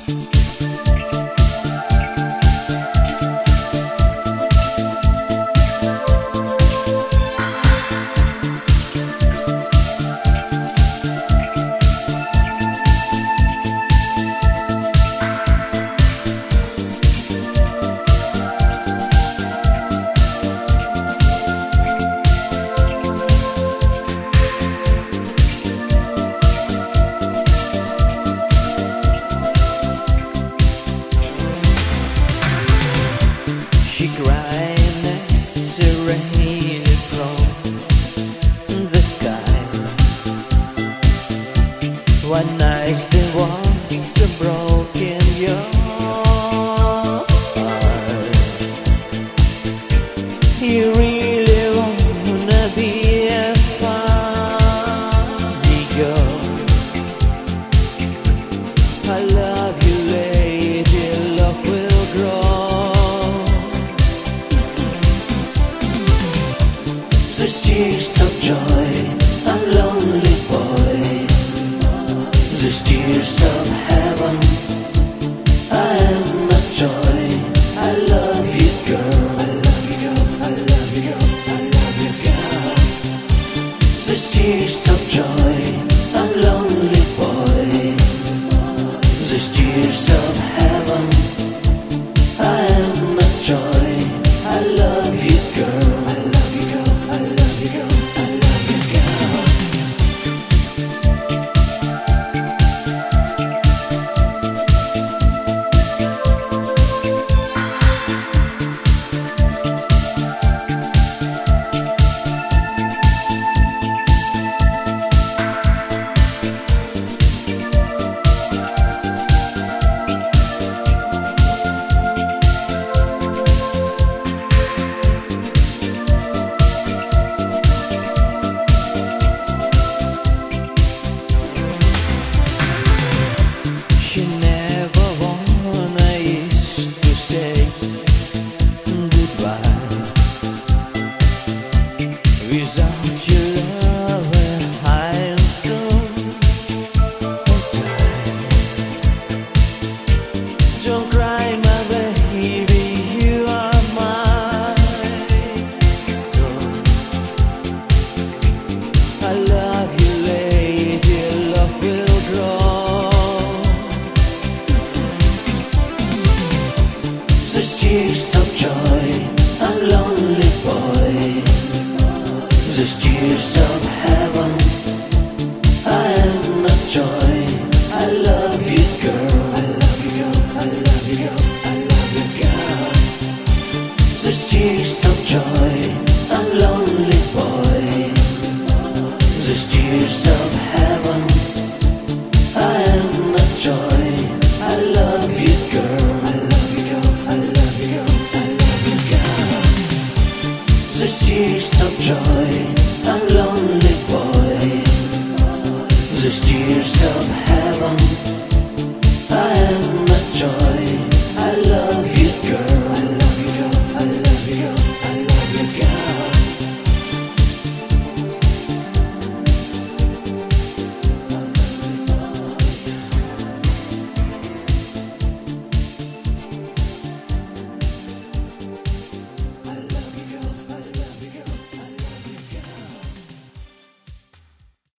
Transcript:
She cried as the rain from the sky. One night there was a broken heart. You really wanna be a funny girl. I love you, lady, love will grow. There's tears of joy, a lonely boy. There's tears of heaven, I am not joy. I love you, girl. I love you, girl. I love you, girl. I love you, girl. There's tears of joy, a lonely boy. There's tears of heaven, I am not joy. I love you, girl. I love you, girl. I love you, girl. I love you, girl. She never wanna used to say goodbye. Without your love, I'm soon die. Don't cry, my baby, you are my soul. I love you, lady, love will grow. There's tears of joy, a lonely boy. There's tears of heaven, I am not joy. I love you, girl. I love you, girl. I love you, girl. I love you, girl. There's tears of joy, a lonely boy. There's tears of heaven, I am not joy. I love you, girl. I love you, girl. I love you, girl. I love you, girl. There's tears of joy, a lonely boy. There's tears of heaven, I am not joy.